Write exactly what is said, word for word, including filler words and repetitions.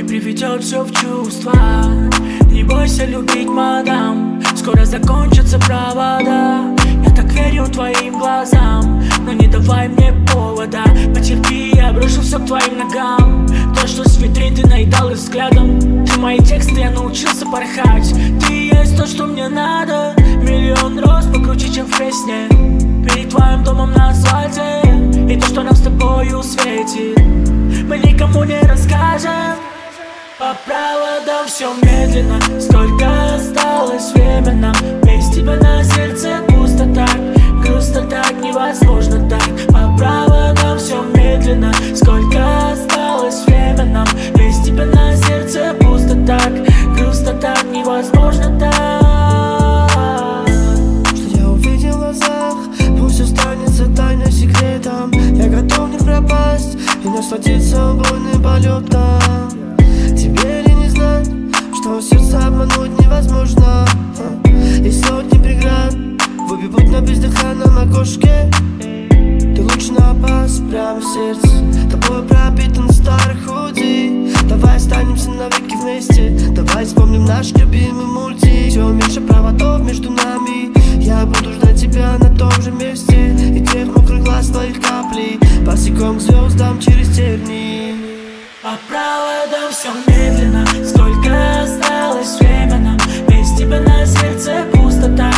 приведет все в чувство. Не бойся любить, мадам, скоро закончатся провода. Я так верю твоим глазам, но не давай мне повода. Потерпи, я брошу все к твоим ногам. То, что с витрин ты наедал взглядом. Ты мои тексты, я научился порхать. Ты есть то, что мне надо. Миллион роз покруче, чем в песне. Перед твоим домом на асфальте. И то, что нам с тобою светит, мы никому не расскажем. По проводам все медленно. Сколько осталось временно. Без тебя на сердце пусто так. Грустно так, невозможно так. По проводам все медленно. Сколько осталось временно. Без тебя на сердце пусто так. Грустно так, невозможно так. Что я увидел в глазах, пусть останется тайным секретом. Я готов не пропасть и насладиться убойным полетом. Тебе ли не знать, что сердце обмануть невозможно? И сотни преград в обе путь на бездыханном окошке. Ты луч напас прямо в сердце. Тобой пропитан старый худи. Давай останемся навеки вместе. Давай вспомним наш любимый мультик. Все меньше проводов между нами. Я буду ждать тебя на том же месте. И тех мокрых глаз твоих каплей. Босиком к звездам через тернии. По проводам все медленно. Сколько осталось временно. Без тебя на сердце пусто так.